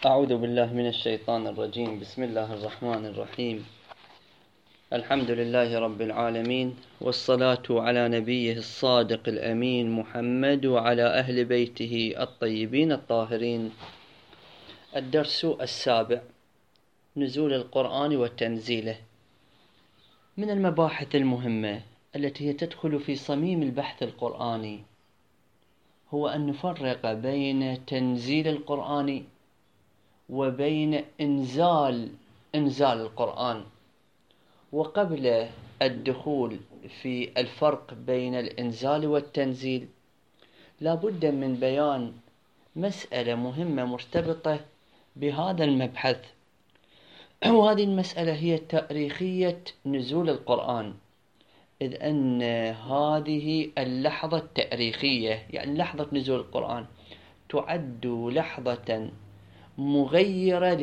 أعوذ بالله من الشيطان الرجيم. بسم الله الرحمن الرحيم. الحمد لله رب العالمين، والصلاة على نبيه الصادق الأمين محمد وعلى أهل بيته الطيبين الطاهرين. الدرس السابع: نزول القرآن وتنزيله. من المباحث المهمة التي هي تدخل في صميم البحث القرآني هو أن نفرق بين تنزيل القرآن وبين إنزال القرآن. وقبل الدخول في الفرق بين الإنزال والتنزيل لا بد من بيان مسألة مهمة مرتبطة بهذا المبحث، وهذه المسألة هي تاريخية نزول القرآن، إذ أن هذه اللحظة التاريخية، يعني لحظة نزول القرآن، تعد لحظة مغيرة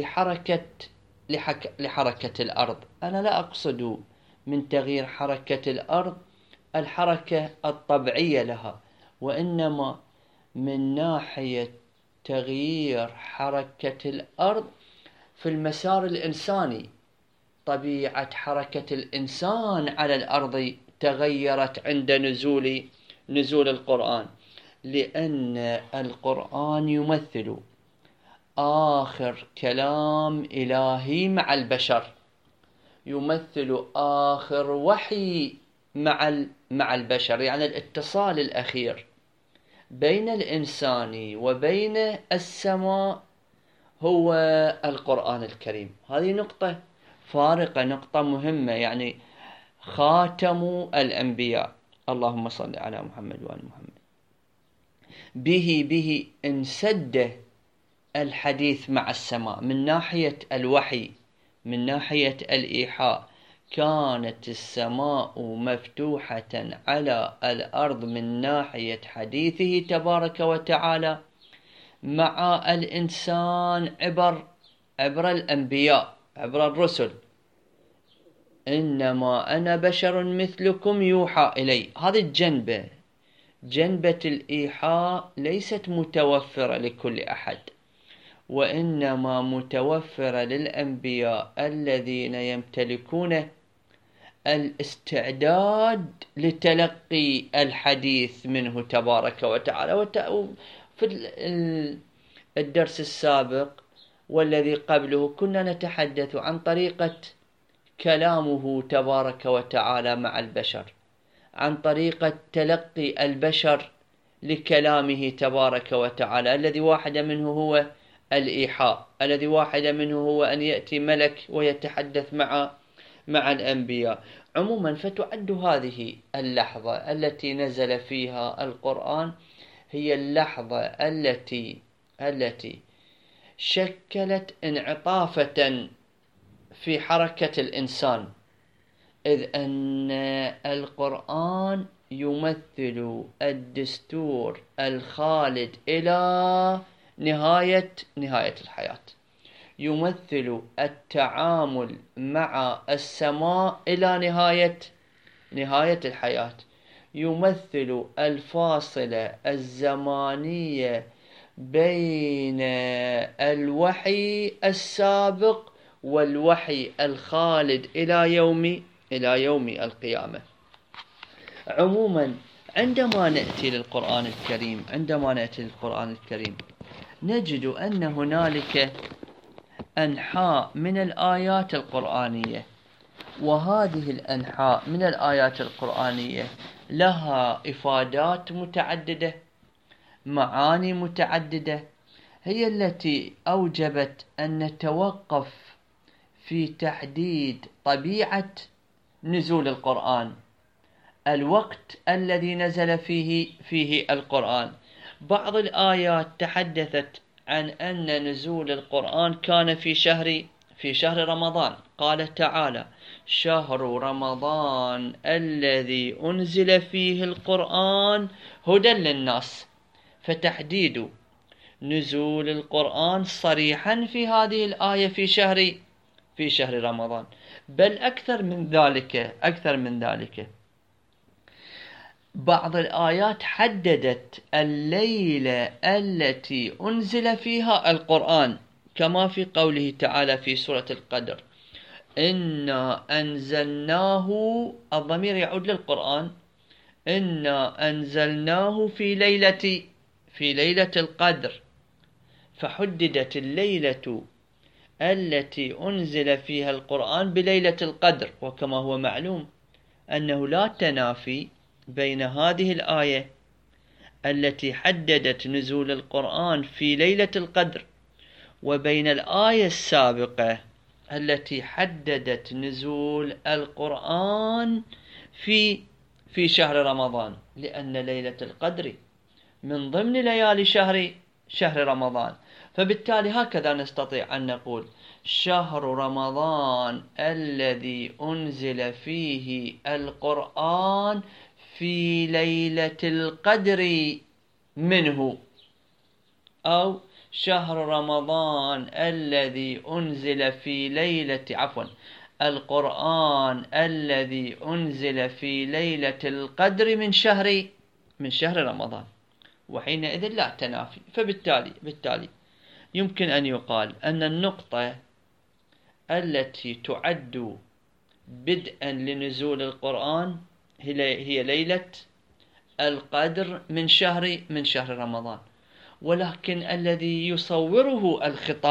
لحركة الأرض. أنا لا أقصد من تغيير حركة الأرض الحركة الطبيعية لها، وإنما من ناحية تغيير حركة الأرض في المسار الإنساني. طبيعة حركة الإنسان على الأرض تغيرت عند نزول القرآن، لأن القرآن يمثل آخر كلام إلهي مع البشر، يمثل آخر وحي مع البشر، يعني الاتصال الأخير بين الإنسان وبين السماء هو القرآن الكريم. هذه نقطة فارقة، نقطة مهمة، يعني خاتم الأنبياء. اللهم صل على محمد وآل محمد. به انسد الحديث مع السماء من ناحية الوحي، من ناحية الإيحاء. كانت السماء مفتوحة على الأرض من ناحية حديثه تبارك وتعالى مع الإنسان عبر الأنبياء، عبر الرسل. إنما أنا بشر مثلكم يوحى إلي. هذه جنبة الإيحاء ليست متوفرة لكل أحد، وإنما متوفرة للأنبياء الذين يمتلكون الاستعداد لتلقي الحديث منه تبارك وتعالى. في الدرس السابق والذي قبله كنا نتحدث عن طريقة كلامه تبارك وتعالى مع البشر، عن طريقة تلقي البشر لكلامه تبارك وتعالى، الذي واحد منه هو الإيحاء، الذي واحد منه هو أن يأتي ملك ويتحدث مع الأنبياء. عموما فتعد هذه اللحظة التي نزل فيها القرآن هي اللحظة التي شكلت انعطافة في حركة الإنسان، إذ أن القرآن يمثل الدستور الخالد إلى نهاية الحياة، يمثل التعامل مع السماء إلى نهاية الحياة، يمثل الفاصلة الزمانية بين الوحي السابق والوحي الخالد إلى يوم القيامة. عموما عندما نأتي للقرآن الكريم نجد أن هنالك أنحاء من الآيات القرآنية، وهذه الأنحاء من الآيات القرآنية لها إفادات متعددة، معاني متعددة، هي التي أوجبت أن نتوقف في تحديد طبيعة نزول القرآن، الوقت الذي نزل فيه القرآن. بعض الآيات تحدثت عن أن نزول القرآن كان في شهر رمضان. قال تعالى: شهر رمضان الذي أنزل فيه القرآن هدى للناس. فتحديد نزول القرآن صريحا في هذه الآية في شهر رمضان، بل أكثر من ذلك بعض الآيات حددت الليلة التي أنزل فيها القرآن كما في قوله تعالى في سورة القدر: إنا أنزلناه، الضمير يعود للقرآن، إنا أنزلناه في ليلة القدر، فحددت الليلة التي أنزل فيها القرآن بليلة القدر. وكما هو معلوم أنه لا تنافي بين هذه الآية التي حددت نزول القرآن في ليلة القدر وبين الآية السابقة التي حددت نزول القرآن في شهر رمضان، لأن ليلة القدر من ضمن ليالي شهر رمضان. فبالتالي هكذا نستطيع أن نقول: شهر رمضان الذي أنزل فيه القرآن في ليلة القدر منه، أو شهر رمضان الذي أنزل في القرآن الذي أنزل في ليلة القدر من شهر رمضان. وحينئذ لا تنافي. فبالتالي يمكن أن يقال أن النقطة التي تعد بدءا لنزول القرآن هي ليلة القدر من شهر رمضان، ولكن الذي يصوره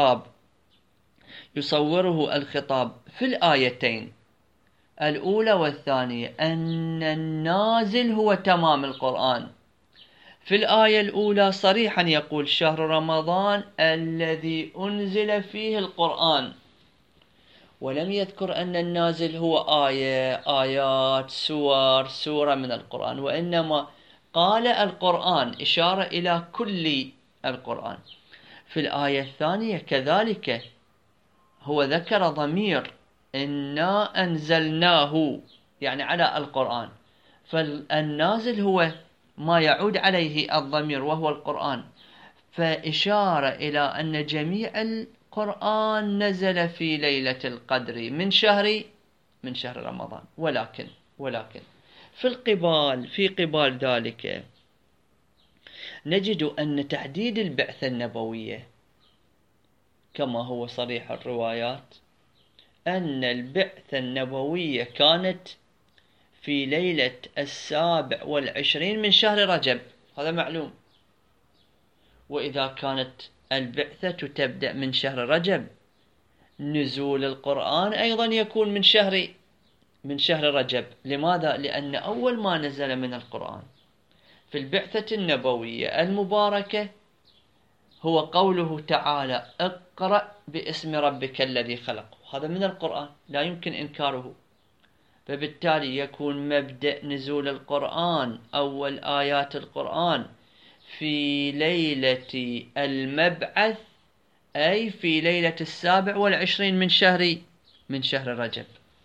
الخطاب في الآيتين الأولى والثانية أن النازل هو تمام القرآن. في الآية الأولى صريحا يقول: شهر رمضان الذي أنزل فيه القرآن، ولم يذكر أن النازل هو آيات سورة من القرآن، وإنما قال القرآن، إشارة إلى كل القرآن. في الآية الثانية كذلك هو ذكر ضمير إنا أنزلناه، يعني على القرآن، فالنازل هو ما يعود عليه الضمير وهو القرآن، فإشارة إلى أن جميع القرآن نزل في ليلة القدر من شهر رمضان. ولكن في قبال ذلك نجد أن تحديد البعثة النبوية كما هو صريح الروايات أن البعثة النبوية كانت في ليلة 27 من شهر رجب، هذا معلوم. وإذا كانت البعثة تبدأ من شهر رجب، نزول القرآن أيضا يكون من شهر رجب. لماذا؟ لأن أول ما نزل من القرآن في البعثة النبوية المباركة هو قوله تعالى: اقرأ باسم ربك الذي خلق. هذا من القرآن لا يمكن إنكاره. فبالتالي يكون مبدأ نزول القرآن، أول آيات القرآن، في ليلة المبعث، أي في ليلة 27 من شهر رجب.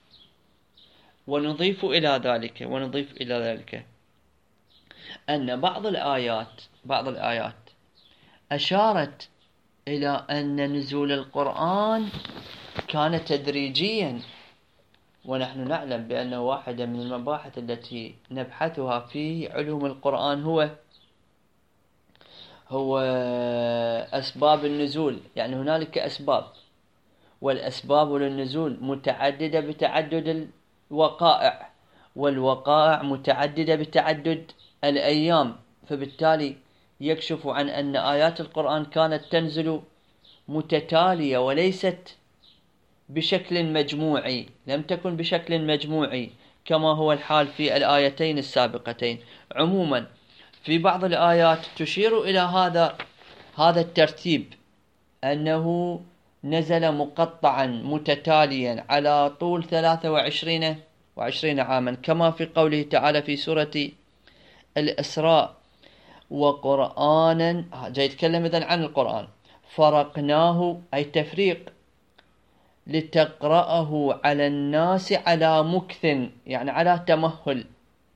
ونضيف إلى ذلك أن بعض الآيات أشارت إلى أن نزول القرآن كان تدريجيا، ونحن نعلم بأن واحدة من المباحث التي نبحثها في علوم القرآن هو أسباب النزول. يعني هنالك أسباب، والأسباب للنزول متعددة بتعدد الوقائع، والوقائع متعددة بتعدد الأيام. فبالتالي يكشف عن أن آيات القرآن كانت تنزل متتالية وليست بشكل مجموعي، لم تكن بشكل مجموعي كما هو الحال في الآيتين السابقتين. عموما في بعض الآيات تشير إلى هذا الترتيب، أنه نزل مقطعا متتاليا على طول 23 عاما، كما في قوله تعالى في سورة الإسراء: وقرآنا، جاي يتكلم إذن عن القرآن، فرقناه، أي تفريق، لتقرأه على الناس على مكث، يعني على تمهل،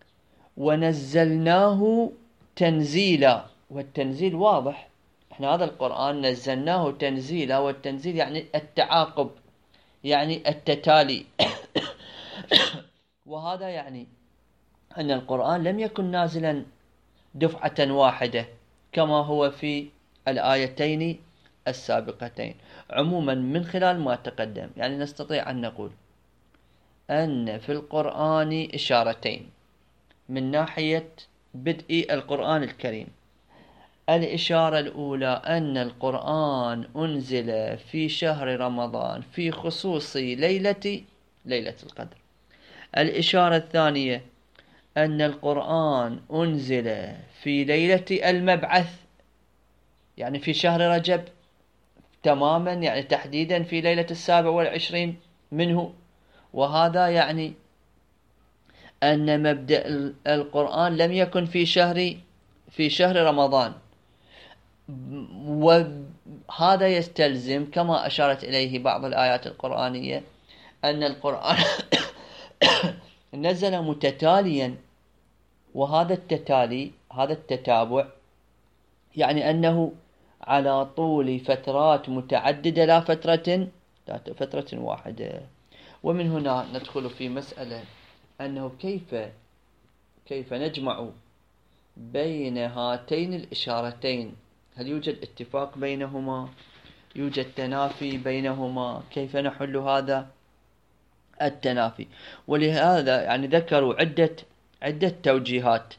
ونزلناه تنزيلا. والتنزيل واضح، احنا هذا القرآن نزلناه تنزيلا، والتنزيل يعني التعاقب، يعني التتالي. وهذا يعني أن القرآن لم يكن نازلا دفعة واحدة كما هو في الآيتين السابقتين عموما من خلال ما تقدم. يعني نستطيع أن نقول أن في القرآن إشارتين من ناحية بدء القرآن الكريم. الإشارة الأولى أن القرآن أنزل في شهر رمضان في خصوص ليلة القدر. الإشارة الثانية أن القرآن أنزل في ليلة المبعث، يعني في شهر رجب تماما، يعني تحديدا في ليلة 27 منه. وهذا يعني أن مبدأ القرآن لم يكن في شهر رمضان. وهذا يستلزم كما أشارت إليه بعض الآيات القرآنية أن القرآن نزل متتاليا، وهذا التتابع يعني أنه على طول فترات متعددة لا فترة واحدة. ومن هنا ندخل في مسألة أنه كيف نجمع بين هاتين الإشارتين؟ هل يوجد اتفاق بينهما؟ يوجد تنافي بينهما؟ كيف نحل هذا التنافي؟ ولهذا يعني ذكروا عدة توجيهات.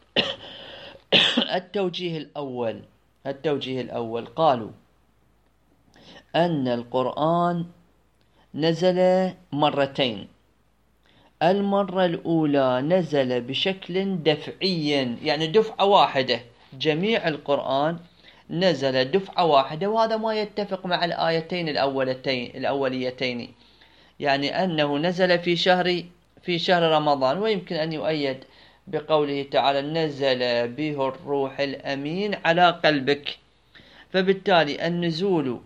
التوجيه الأول قالوا أن القرآن نزل مرتين. المرة الأولى نزل بشكل دفعي، يعني دفعة واحدة، جميع القرآن نزل دفعة واحدة، وهذا ما يتفق مع الآيتين الأوليتين، يعني أنه نزل في شهر رمضان. ويمكن أن يؤيد بقوله تعالى نزل به الروح الأمين على قلبك. فبالتالي النزول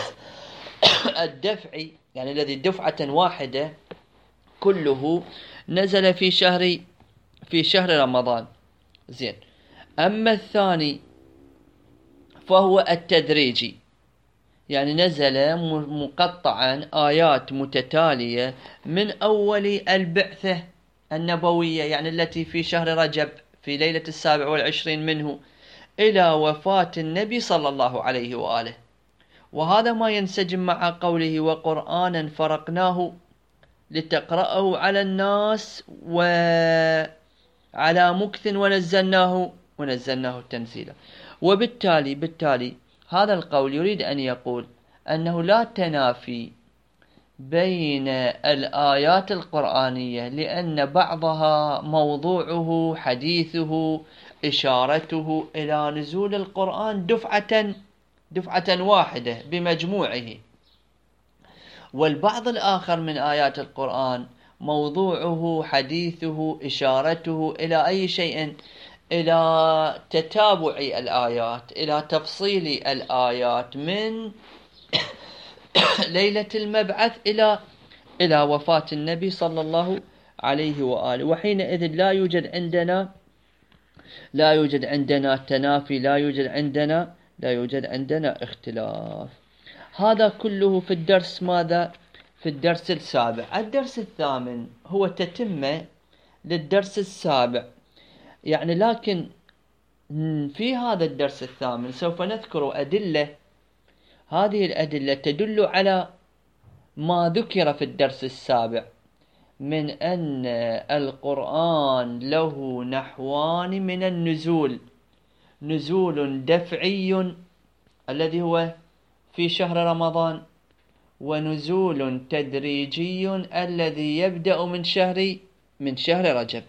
الدفعي يعني الذي دفعة واحدة كله نزل في شهر رمضان. زين. أما الثاني فهو التدريجي، يعني نزل مقطعا آيات متتالية من أول البعثة النبوية، يعني التي في شهر رجب في ليلة 27 منه، إلى وفاة النبي صلى الله عليه وآله. وهذا ما ينسجم مع قوله وقرآنا فرقناه لتقرأه على الناس وعلى مكث ونزلناه تنزيلا. وبالتالي هذا القول يريد أن يقول أنه لا تنافي بين الآيات القرآنية، لأن بعضها موضوعه حديثه إشارته إلى نزول القرآن دفعة واحدة بمجموعه، والبعض الآخر من آيات القرآن موضوعه حديثه إشارته إلى أي شيء؟ إلى تتابع الآيات، إلى تفصيل الآيات من ليلة المبعث إلى وفاة النبي صلى الله عليه وآله. وحينئذ لا يوجد عندنا تنافي، لا يوجد عندنا اختلاف. هذا كله في الدرس ماذا؟ في الدرس السابع. الدرس الثامن هو تتمة للدرس السابع، يعني لكن في هذا الدرس الثامن سوف نذكر أدلة. هذه الأدلة تدل على ما ذكر في الدرس السابع من أن القرآن له نحوان من النزول: نزول دفعي الذي هو في شهر رمضان، ونزول تدريجي الذي يبدأ من شهر رجب.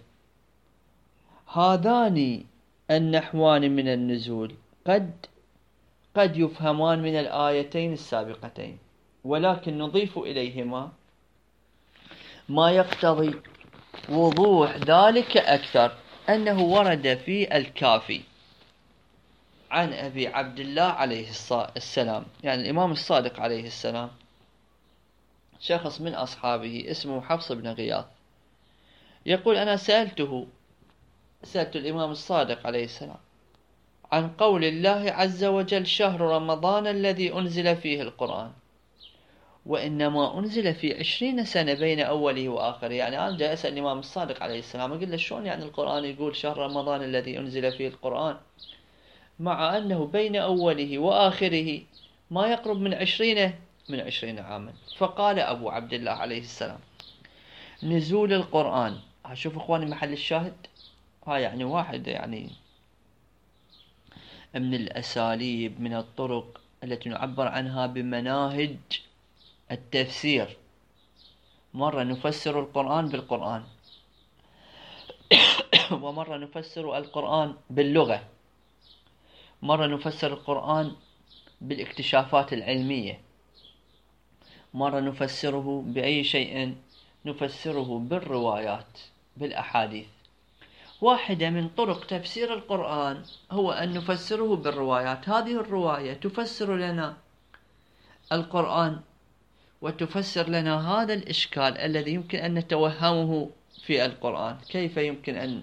هذان النحوان من النزول قد يفهمان من الآيتين السابقتين، ولكن نضيف إليهما ما يقتضي وضوح ذلك أكثر، أنه ورد في الكافي عن أبي عبد الله عليه السلام، يعني الإمام الصادق عليه السلام، شخص من أصحابه اسمه حفص بن غياث، يقول أنا سألت الإمام الصادق عليه السلام عن قول الله عز وجل شهر رمضان الذي أنزل فيه القرآن، وإنما أنزل في 20 سنة بين أوله وآخره. يعني أنا جاء أسأل الإمام الصادق عليه السلام، أقول له شلون يعني القرآن يقول شهر رمضان الذي أنزل فيه القرآن، مع أنه بين أوله وآخره ما يقرب من 20 عاما. فقال أبو عبد الله عليه السلام: نزول القرآن، شوف إخواني محل الشاهد، يعني واحد يعني من الأساليب، من الطرق التي نعبر عنها بمناهج التفسير. مرة نفسر القرآن بالقرآن، ومرة نفسر القرآن باللغة، مرة نفسر القرآن بالاكتشافات العلمية، مرة نفسره بأي شيء، نفسره بالروايات، بالأحاديث. واحدة من طرق تفسير القرآن هو أن نفسره بالروايات. هذه الرواية تفسر لنا القرآن وتفسر لنا هذا الإشكال الذي يمكن أن نتوهمه في القرآن. كيف يمكن أن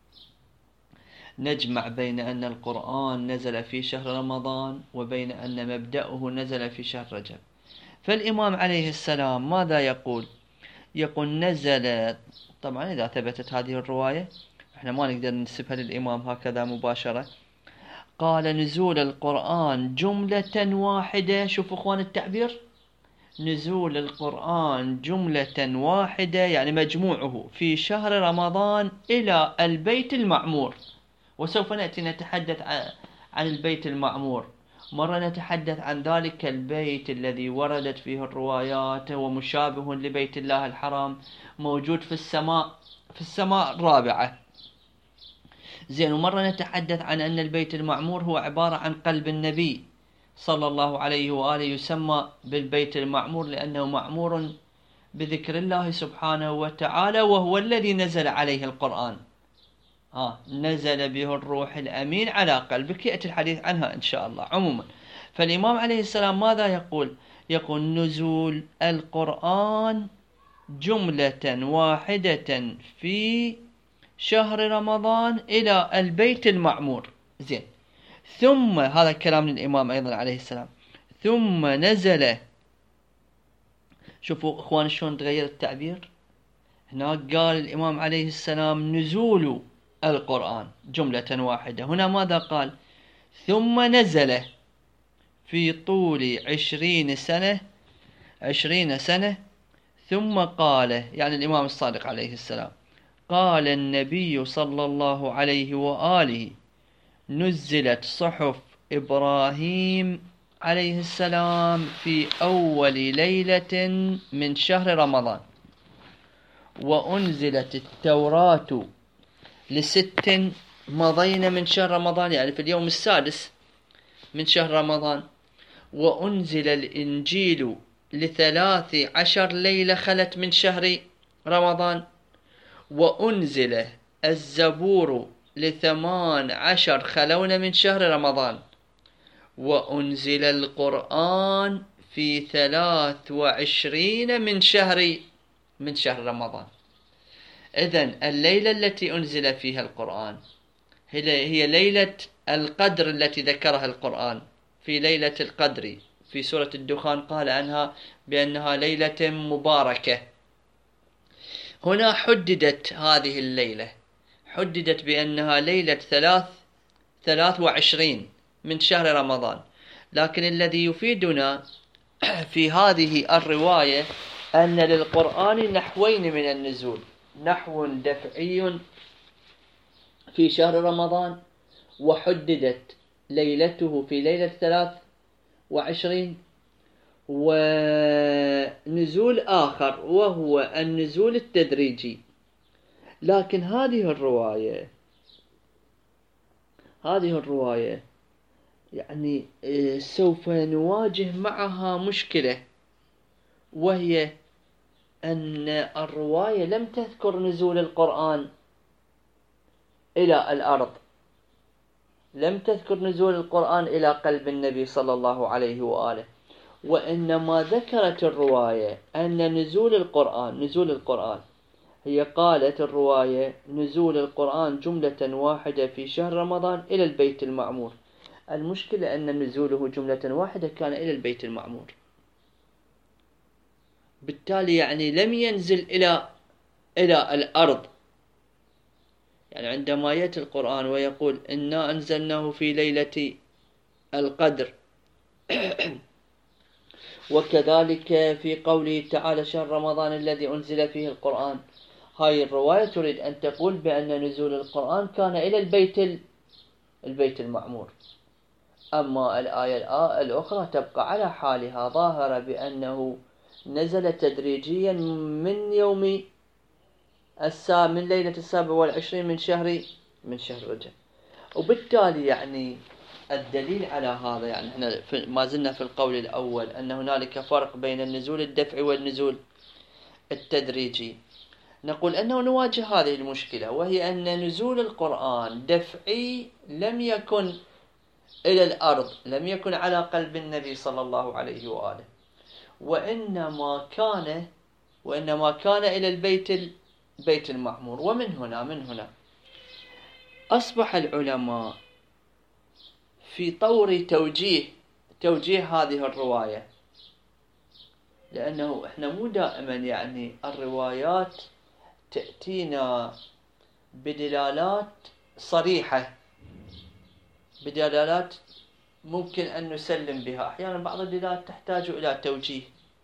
نجمع بين أن القرآن نزل في شهر رمضان وبين أن مبدأه نزل في شهر رجب؟ فالإمام عليه السلام ماذا يقول؟ يقول نزل، طبعا إذا ثبتت هذه الرواية احنا ما نقدر ننسبها للإمام هكذا مباشرة. قال نزول القرآن جملة واحدة. شوفوا اخوان التعبير، نزول القرآن جملة واحدة يعني مجموعه في شهر رمضان إلى البيت المعمور. وسوف نأتي نتحدث عن البيت المعمور. مرة نتحدث عن ذلك البيت الذي وردت فيه الروايات ومشابه لبيت الله الحرام، موجود في السماء الرابعة. زين. ومرة نتحدث عن أن البيت المعمور هو عبارة عن قلب النبي صلى الله عليه وآله، يسمى بالبيت المعمور لأنه معمور بذكر الله سبحانه وتعالى، وهو الذي نزل عليه القرآن. نزل به الروح الأمين على قلبك، يأتي الحديث عنها إن شاء الله. عموما فالإمام عليه السلام ماذا يقول؟ يقول نزول القرآن جملة واحدة في شهر رمضان إلى البيت المعمور. زين. ثم هذا الكلام للإمام أيضا عليه السلام. ثم نزل، شوفوا إخوان شلون تغير التعبير. هناك قال الإمام عليه السلام نزول القرآن جملة واحدة، هنا ماذا قال؟ ثم نزل في طول 20 سنة ثم قال، يعني الإمام الصادق عليه السلام، قال النبي صلى الله عليه وآله نزلت صحف إبراهيم عليه السلام في أول ليلة من شهر رمضان، وأنزلت التوراة ل6 مضين من شهر رمضان، يعني في اليوم السادس من شهر رمضان. وأنزل الإنجيل ل13 ليلة خلت من شهر رمضان. وأنزل الزبور ل18 خلون من شهر رمضان. وأنزل القرآن في 23 من شهر رمضان. إذن الليلة التي أنزل فيها القرآن هي ليلة القدر التي ذكرها القرآن. في ليلة القدر في سورة الدخان قال عنها بأنها ليلة مباركة. هنا حددت هذه الليلة، حددت بأنها ليلة 23 من شهر رمضان. لكن الذي يفيدنا في هذه الرواية أن للقرآن نحوين من النزول، نحو دفعي في شهر رمضان وحددت ليلته في ليلة 23، ونزول آخر وهو النزول التدريجي. لكن هذه الرواية يعني سوف نواجه معها مشكلة، وهي أن الرواية لم تذكر نزول القرآن إلى الأرض، لم تذكر نزول القرآن إلى قلب النبي صلى الله عليه وآله، وإنما ذكرت الرواية أن نزول القرآن هي قالت الرواية نزول القرآن جملة واحدة في شهر رمضان إلى البيت المعمور. المشكلة أن نزوله جملة واحدة كان إلى البيت المعمور، بالتالي يعني لم ينزل إلى الأرض. يعني عندما يأتي القرآن ويقول إنا أنزلناه في ليلة القدر وكذلك في قوله تعالى شهر رمضان الذي أنزل فيه القرآن، هاي الرواية تريد أن تقول بأن نزول القرآن كان إلى البيت المعمور. أما الآية الأخرى تبقى على حالها ظاهرة بأنه نزل تدريجيا من ليلة 27 من شهر رجب. وبالتالي يعني الدليل على هذا، يعني احنا ما زلنا في القول الأول أن هنالك فرق بين النزول الدفعي والنزول التدريجي. نقول أنه نواجه هذه المشكلة، وهي أن نزول القرآن دفعي لم يكن إلى الأرض، لم يكن على قلب النبي صلى الله عليه وآله، وإنما كان إلى البيت المعمور. ومن هنا أصبح العلماء في طور توجيه هذه الرواية، لأنه إحنا مو دائما يعني الروايات تأتينا بدلالات صريحة، بدلالات ممكن أن نسلم بها. أحيانا بعض الدلالات تحتاج إلى توجيه.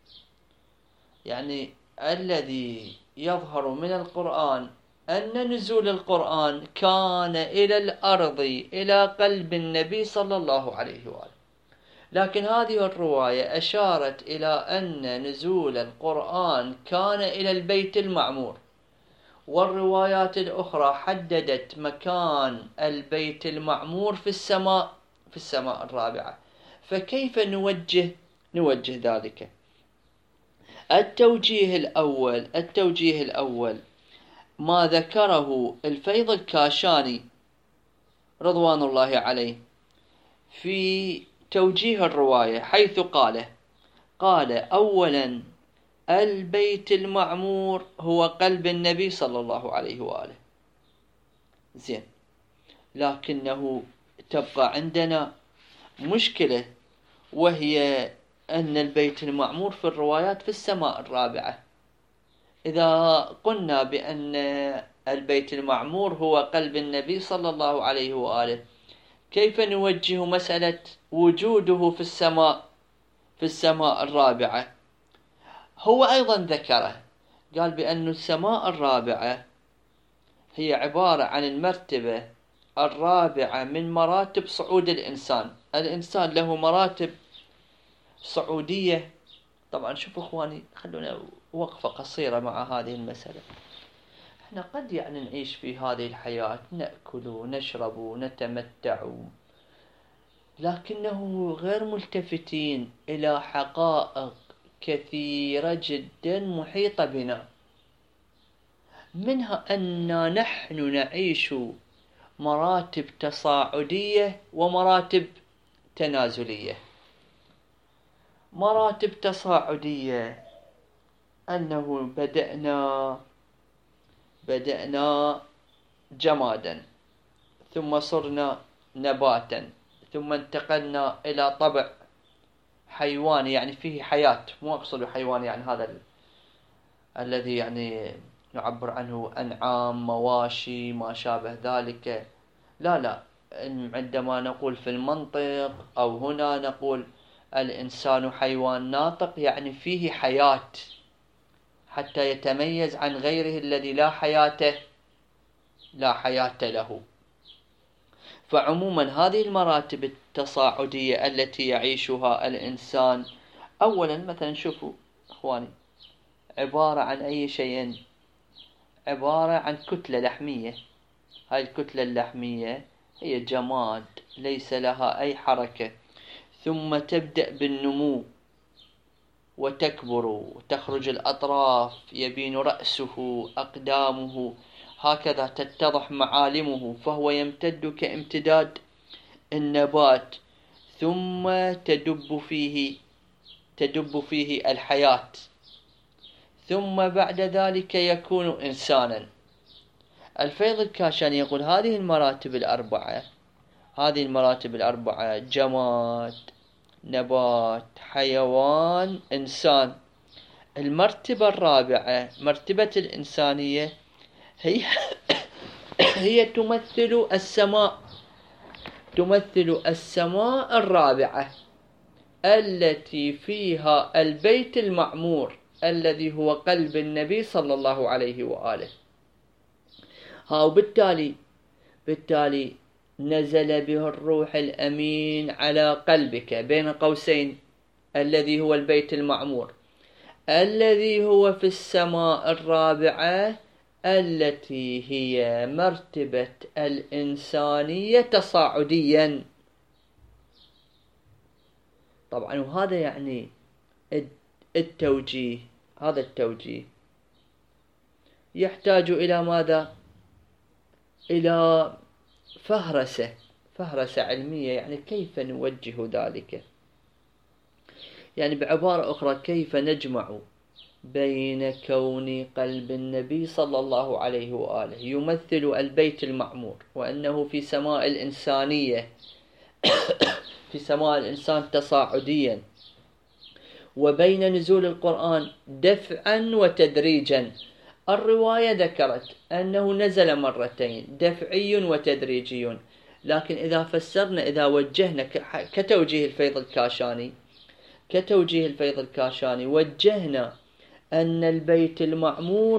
يعني الذي يظهر من القرآن أن نزول القرآن كان إلى الأرض، إلى قلب النبي صلى الله عليه وآله، لكن هذه الرواية أشارت إلى أن نزول القرآن كان إلى البيت المعمور، والروايات الأخرى حددت مكان البيت المعمور في السماء الرابعة. فكيف نوجه ذلك؟ التوجيه الأول ما ذكره الفيض الكاشاني رضوان الله عليه في توجيه الرواية، حيث قال أولا البيت المعمور هو قلب النبي صلى الله عليه وآله. زين، لكنه تبقى عندنا مشكلة، وهي أن البيت المعمور في الروايات في السماء الرابعة. إذا قلنا بأن البيت المعمور هو قلب النبي صلى الله عليه وآله، كيف نوجه مسألة وجوده في السماء الرابعة؟ هو أيضا ذكره، قال بأن السماء الرابعة هي عبارة عن المرتبة الرابعة من مراتب صعود الإنسان. الإنسان له مراتب صعودية. طبعا شوفوا إخواني، خلونا وقفة قصيرة مع هذه المسألة. احنا قد يعني نعيش في هذه الحياة، نأكل ونشرب ونتمتع، لكنه غير ملتفتين إلى حقائق كثيرة جدا محيطة بنا، منها أن نحن نعيش مراتب تصاعدية ومراتب تنازلية. مراتب تصاعدية أنه بدأنا جمادا، ثم صرنا نباتا، ثم انتقلنا إلى طبع حيواني يعني فيه حياة. مو أقصد حيواني يعني هذا الذي يعني نعبر عنه أنعام، مواشي، ما شابه ذلك. لا، عندما نقول في المنطق أو هنا نقول الإنسان حيوان ناطق، يعني فيه حياة حتى يتميز عن غيره الذي لا حياة له. فعموما هذه المراتب التصاعدية التي يعيشها الإنسان، أولا مثلا شوفوا إخواني، عبارة عن أي شيء، عبارة عن كتلة لحمية. هاي الكتلة اللحمية هي جماد ليس لها أي حركة، ثم تبدأ بالنمو وتكبر وتخرج الأطراف، يبين رأسه، أقدامه، هكذا تتضح معالمه، فهو يمتد كامتداد النبات، ثم تدب فيه الحياة، ثم بعد ذلك يكون إنسانا. الفيض الكاشاني يقول هذه المراتب الأربعة جماد، نبات، حيوان، إنسان. المرتبة الرابعة مرتبة الإنسانية هي تمثل السماء الرابعة. التي فيها البيت المعمور الذي هو قلب النبي صلى الله عليه وآله. بالتالي نزل به الروح الأمين على قلبك بين قوسين الذي هو البيت المعمور الذي هو في السماء الرابعة التي هي مرتبة الإنسانية تصاعديا. طبعا وهذا يعني التوجيه، هذا التوجيه يحتاج إلى ماذا؟ إلى فهرسة علمية، يعني كيف نوجه ذلك؟ يعني بعبارة أخرى كيف نجمع بين كون قلب النبي صلى الله عليه وآله يمثل البيت المعمور وأنه في سماء الإنسانية في سماء الإنسان تصاعديا، وبين نزول القرآن دفعا وتدريجا. الرواية ذكرت أنه نزل مرتين، دفعي وتدريجي، لكن إذا فسرنا، إذا وجهنا كتوجيه الفيض الكاشاني وجهنا أن البيت المعمور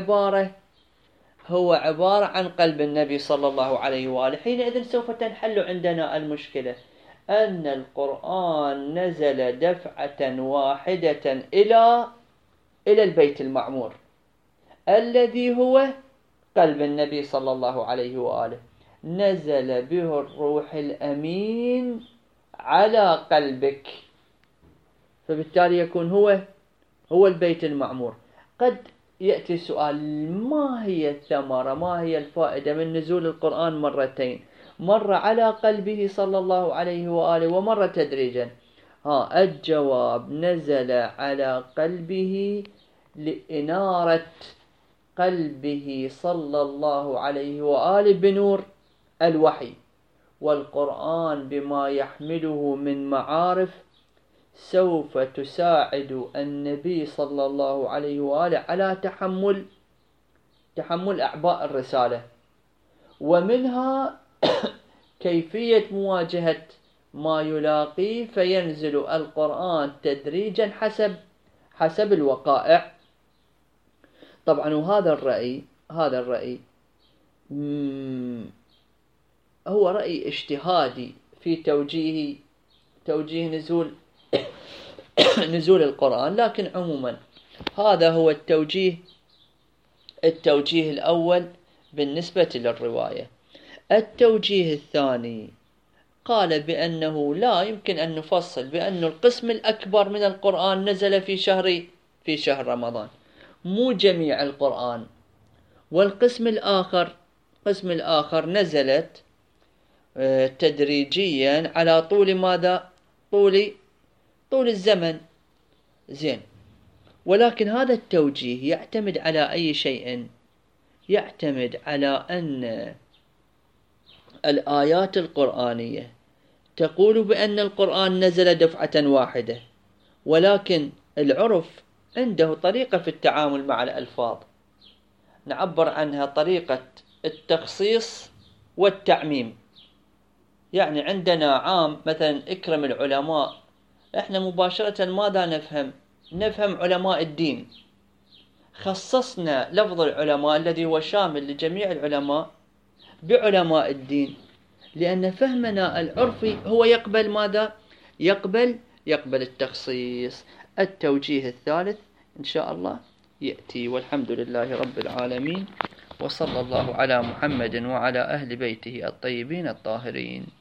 هو عبارة عن قلب النبي صلى الله عليه وآله، حينئذ سوف تنحل عندنا المشكلة أن القرآن نزل دفعة واحدة إلى البيت المعمور الذي هو قلب النبي صلى الله عليه وآله، نزل به الروح الأمين على قلبك، فبالتالي يكون هو البيت المعمور. قد يأتي سؤال: ما هي الثمرة، ما هي الفائدة من نزول القرآن مرتين، مرة على قلبه صلى الله عليه وآله ومرة تدريجا؟ الجواب: نزل على قلبه لإنارة قلبه صلى الله عليه وآله بنور الوحي، والقرآن بما يحمله من معارف سوف تساعد النبي صلى الله عليه وآله على تحمل أعباء الرسالة، ومنها كيفية مواجهة ما يلاقيه، فينزل القرآن تدريجا حسب الوقائع. طبعا وهذا الرأي هو رأي اجتهادي في توجيه نزول القرآن، لكن عموما هذا هو التوجيه الأول بالنسبة للرواية. التوجيه الثاني قال بأنه لا يمكن أن نفصل، بأن القسم الأكبر من القرآن نزل في شهر رمضان، مو جميع القرآن، والقسم الآخر نزلت تدريجيا على طول ماذا؟ طول الزمن. زين، ولكن هذا التوجيه يعتمد على أي شيء؟ يعتمد على أن الآيات القرآنية تقول بأن القرآن نزل دفعة واحدة، ولكن العرف عنده طريقة في التعامل مع الألفاظ نعبر عنها طريقة التخصيص والتعميم. يعني عندنا عام مثلا اكرم العلماء، احنا مباشرة ماذا نفهم علماء الدين، خصصنا لفظ العلماء الذي هو شامل لجميع العلماء بعلماء الدين، لأن فهمنا العرفي هو يقبل ماذا؟ يقبل التخصيص. التوجيه الثالث إن شاء الله يأتي، والحمد لله رب العالمين، وصلى الله على محمد وعلى أهل بيته الطيبين الطاهرين.